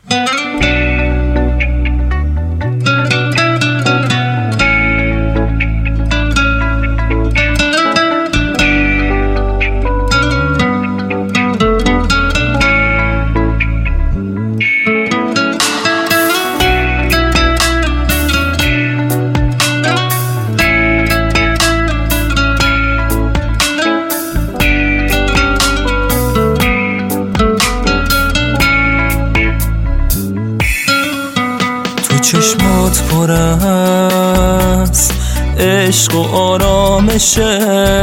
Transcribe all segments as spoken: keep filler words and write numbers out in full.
چشمات پر از عشق و آرامشه،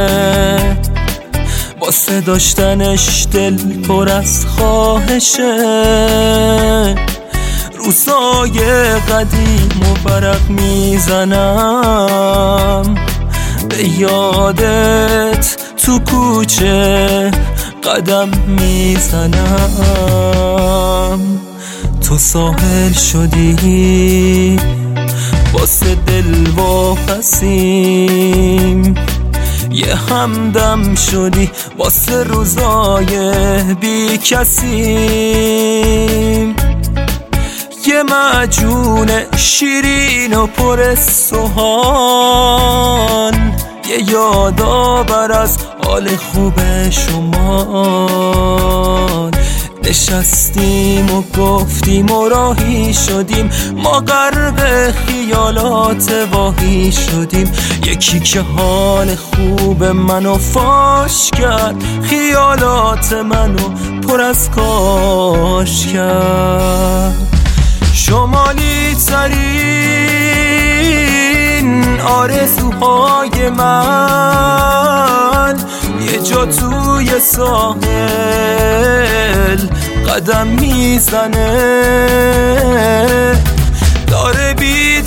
واسه داشتنش دل پر از خواهشه. روزای قدیم و برق میزنم به یادت، تو کوچه قدم میزنم. تو ساحل شدی واسه دل واپسیم، یه همدم شدی واسه روزای بی کسیم. یه معجون شیرین و پر سوهان، یه یادآور از حال خوب شما. نشستیم و گفتیم و راهی شدیم، ما غرق خیالات واهی شدیم. یکی که حال خوب منو فاش کرد، خیالات منو پر از کاش کرد. شمالی ترین آرزوهای من، یه جا توی ساحل قدم میزنه. داره بی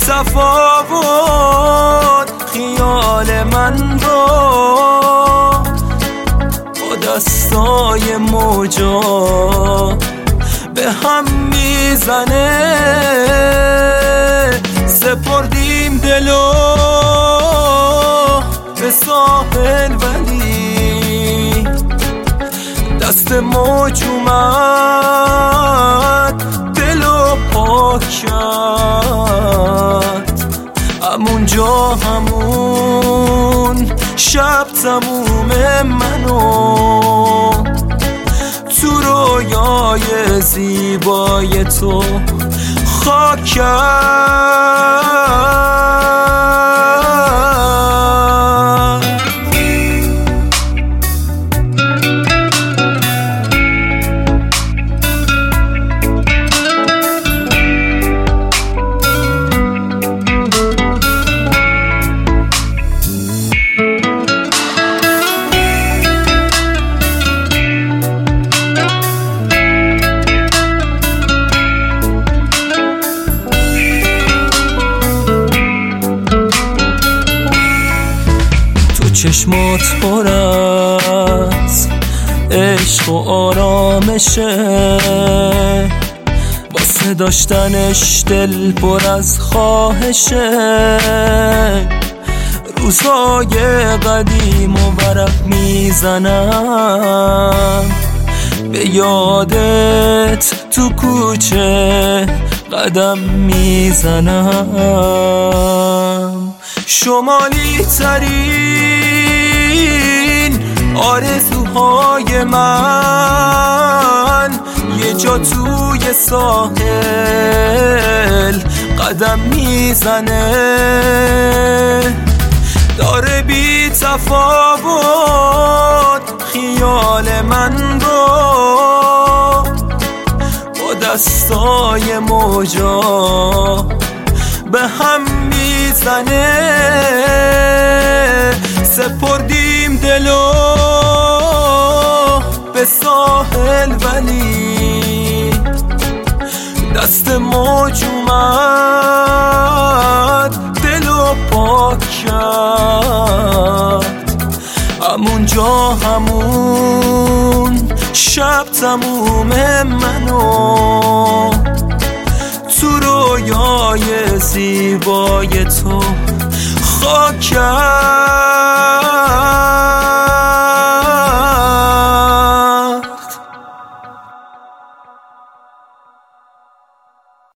تفاوت خیال من رو با دستای موجا به هم میزنه. سپردیم دلو به ساحل ولی دست موج اومد دلو پاک کرد. همونجا همون شب تموم منو تو رویای زیبای تو خاک کرد. چشمات پر از عشق و آرامشه، واسه داشتنش دل پر از خواهشه. روزای قدیم و ورق میزنم به یادت، تو کوچه قدم میزنم. شمالی ترین آرزوهای من، یه جا توی ساحل قدم میزنه. داره بی تفاوت خیال من رو با دستای موجا به هم میزنه. سپردیم دلو به ساحل ولی دست موج اومد دلو پاک کرد. همونجا همون شب تموم منو تو رویای زیبای تو خاک کرد.